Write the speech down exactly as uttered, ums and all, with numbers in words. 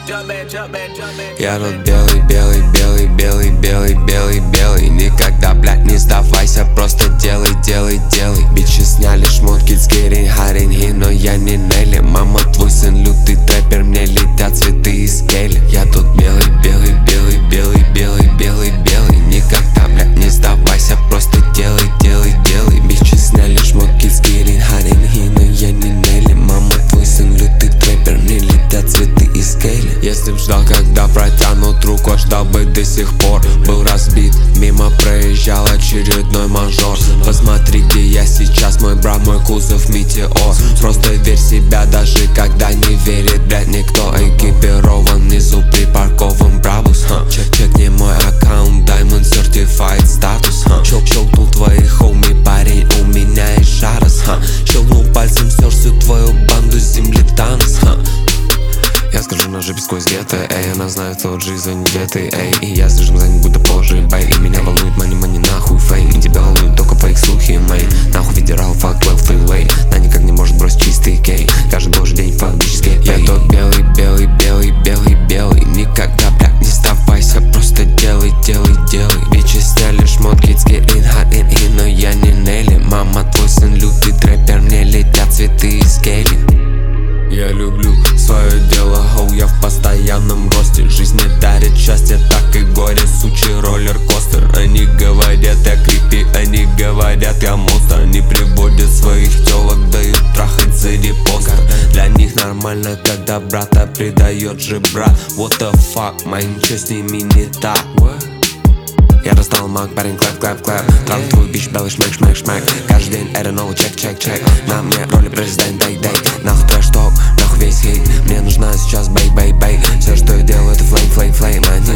Я тут белый, белый, белый, белый, белый, белый, белый. Никогда, блядь, не сдавайся, просто делай, делай, делай. Бичи сняли шмотки, скерин, харинги, но я не Нелли. Мама, твой сын лютый трэпер, мне летят цветы из гели. Я тут белый, белый, белый, белый, белый, белый, белый. Никогда, блядь, не сдавайся, просто делай, делай, делай. Бичи сняли шмотки, скерин, харинги, но я не Нелли. Мама, твой сын лютый трэпер, мне летят цветы из гели. Если б ждал, когда протянут руку, ждал бы до сих пор. Был разбит, мимо проезжал очередной мажор. Посмотри, где я сейчас, мой брат, мой кузов метеор. Просто верь в себя, даже когда не верит, блядь, никто. Экипирован внизу припаркован Брабус. Чек, чекни мой аккаунт, Diamond Certified статус. Щел, щелкнул твои хоуми, парень, у меня и шарас. Щелкнул пальцем, стер всю твою банду с земли Танос. Я скажу на жопе сквозь гетто, эй, она знает, что жизнь где ты, эй. И я слежу за ним, будто позже, бэй. И меня волнует мани, мани, нахуй, фейм. И тебя волнует только фейк, слухи, мэй. Нахуй федерал, фак, твелв, фрилей. Она никак не может бросить чистый кей. Каждый божий день, фак, бичес, гей. Я тот белый, белый, белый, белый, белый. Никогда, блядь, не сдавайся, просто делай, делай, делай. Бичи сняли шмотки, it's getting hot in here, но я не Нелли. Мама, твой сын лютый трэпер, мне летят цветы из гели. Я люблю свое дело, хоу, я в постоянном росте. Жизнь не дарит счастье, так и горе, сучий роллер-костер. Они говорят, я крипи, они говорят, я монстр. Они приводят своих телок, дают трахать за репостер. Для них нормально, когда брата предает же брат. What the fuck, май, ничего с ними не так. Я достал маг, парень, клэп, клэп, клэп. Трав твой бич, белый шмэк, шмэк, шмэк. Каждый день это новый чек, чек, чек. На мне роли президент, дай, дай. Нахуй трэш-ток, нахуй весь хейт. Мне нужна сейчас бэй, бэй, бэй. Все, что я делаю, это флейм, флейм, флейм. Они